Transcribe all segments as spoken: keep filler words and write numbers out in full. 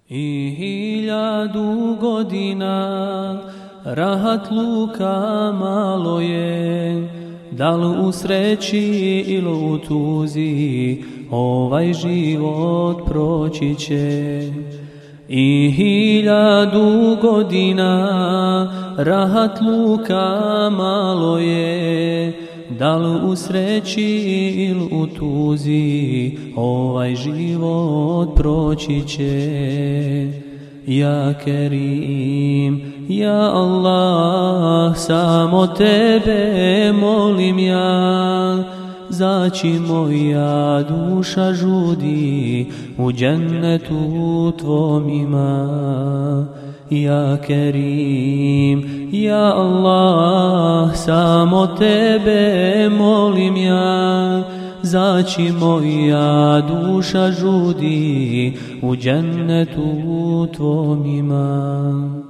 I hiljadu godina rahatluka malo je, da li u sreći ili u tuzi ovaj život proći će. I hiljadu godina rahatluka malo je, da li u sreći ili u tuzi ovaj život proći će. Ja Kerim, ja Allah, samo tebe molim ja, zaći moja duša žudi, u džennetu tvom ima. Ja Kerim, ja Allah, samo tebe molim ja, zaći moja duša žudi, u džennetu tvom ima.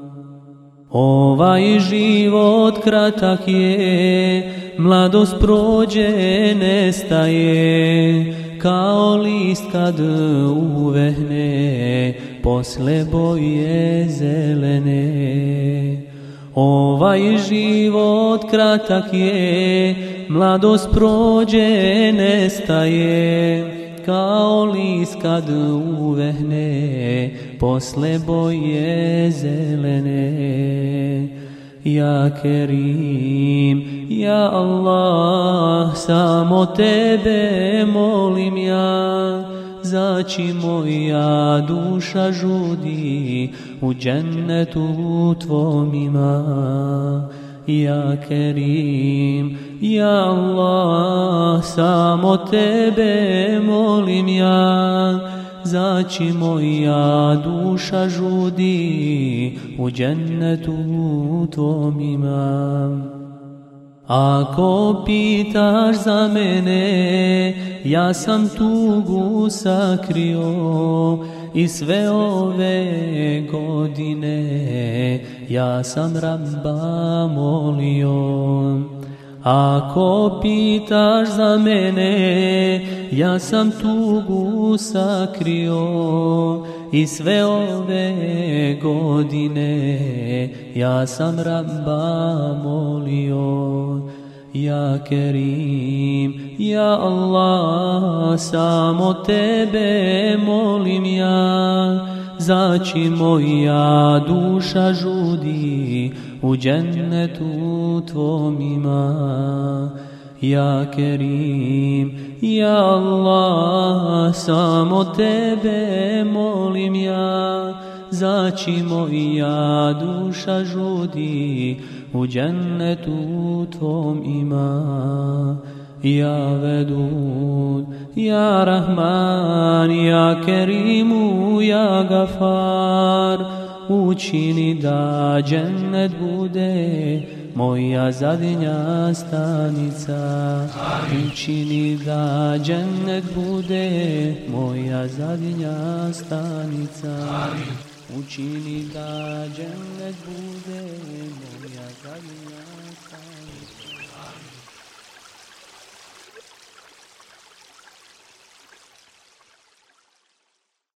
Ovaj život kratak je, mladost prođe, nestaje, kao list kad uvehne, posle boje zelene. Ovaj život kratak je, mladost prođe, nestaje, kao list kad uvehne, posle boje zelene. Ja Kerim, ja Allah, samo tebe molim ja, zaći moja duša žudi, u džennetu tvom ima. Ja Kerim, ja Allah, samo tebe molim ja, zaći moja duša žudi, u džennetu tvom ima. Ako pitaš za mene, ja sam tugu sakrio, i sve ove godine ja sam Rabba molio. Ako pitaš za mene, ja sam tugu sakrio, i sve ove godine ja sam Rabba molio. Ja Kerim, ja Allah, samo tebe molim ja, zaći moja duša žudi, u džennetu tvom ima. Ja Kerim, ja Allah, samo tebe molim ja, zaći moja duša žudi, u džennetu tvom ima. Ja Vedud, ja Rahman, ja Kerimu, ja Gafar, učini da džennet bude moja zadnja stanica. Učini da džennet bude moja zadnja stanica. Učini da džennet bude moja zadnja stanica.